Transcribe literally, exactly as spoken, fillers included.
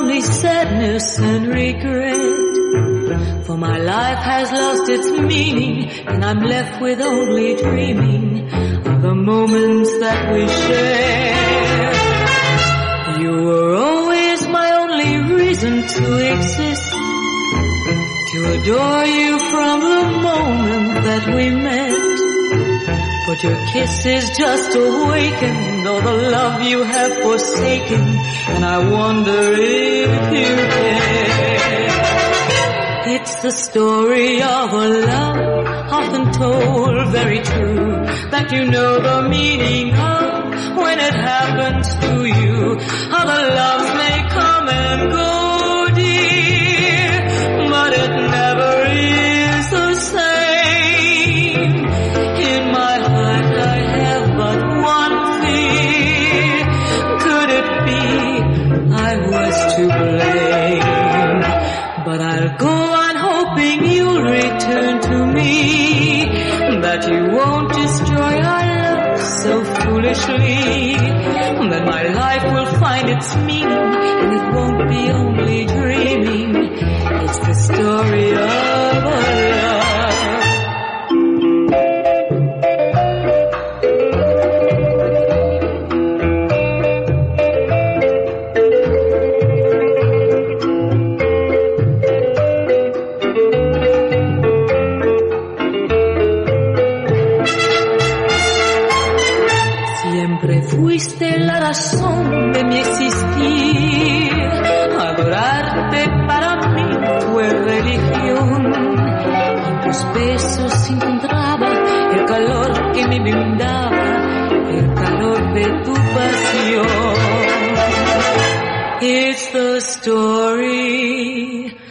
only sadness and regret. For my life has lost its meaning, and I'm left with only dreaming of the moments that we shared. You were always my only reason to exist, to adore you from the moment that we met. But your kisses just awakened all the love you have forsaken, and I wonder if you care. It's the story of a love often told, very true, that you know the meaning of when it happens to you. Other loves may come and go, dear, but it never is the same. In my heart I have but one fear. Could it be I was to blame? But I'll go on hoping you'll return to me, that you won't destroy our love so foolishly, that my life will find its meaning, and it won't be only dreaming. It's the story of a love. Fuiste la razón de mi existir, adorarte para mí fue religión. En tus besos encontraba el calor que me brindaba, el calor de tu pasión. It's the story